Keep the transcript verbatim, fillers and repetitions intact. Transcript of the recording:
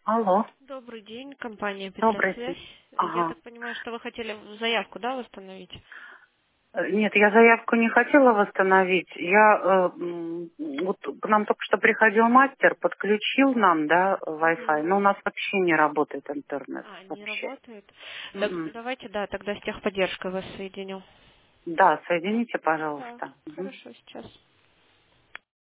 Алло, Добрый день, компания добрый Петросвязь. день. Я Ага. так понимаю, что вы хотели заявку, да, восстановить? Э, Нет, я заявку не хотела восстановить. Я э, м, вот к нам только что приходил мастер, подключил нам, да, Wi-Fi, Мгм. но у нас вообще не работает интернет А, не вообще. работает? Так, Мгм. давайте, да, тогда с техподдержкой вас соединю. Да, соедините, Да, пожалуйста. Мгм. хорошо, сейчас.